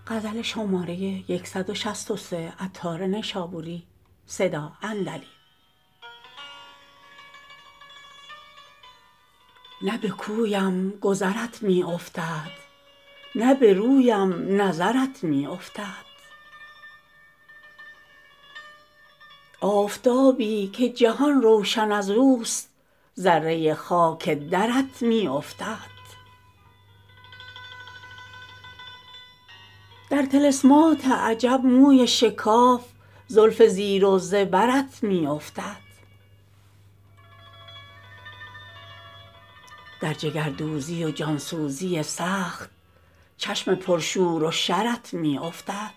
نه به کویم گذرت می افتد نه به رویم نظرت می افتد آفتابی که جهان روشن ازوست ذره خاک درت می افتد در طلسمات عجب موی شکاف زلف زیر و زبرت می افتد در جگردوزی و جانسوزی سخت چشم پرشور و شرت می افتد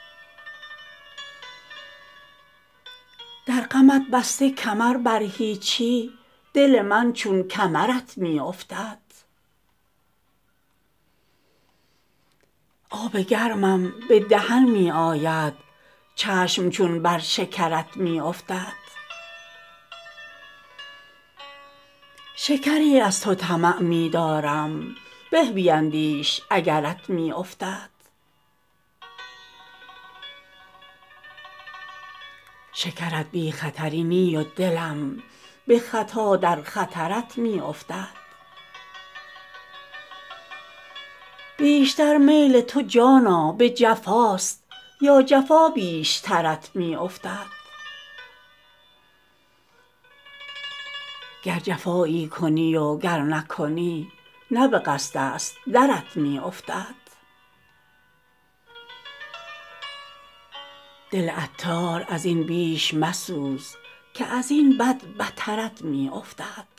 در غمت بسته کمر بر هیچی دل من چون کمرت می افتد آب گرمم به دهن می آید چشم چون بر شکرت می افتد شکری از تو طمع می دارم به بیندیش اگرت می افتد شکرت بی خطری نی و دلم به خطا در خطرت می افتد بیشتر میل تو جانا به جفاست یا جفا بیشترت می افتد گر جفایی کنی و گر نکنی نه به قصد است درت می افتد دل عطار ازین بیش مسوز که ازین بد بترت می افتد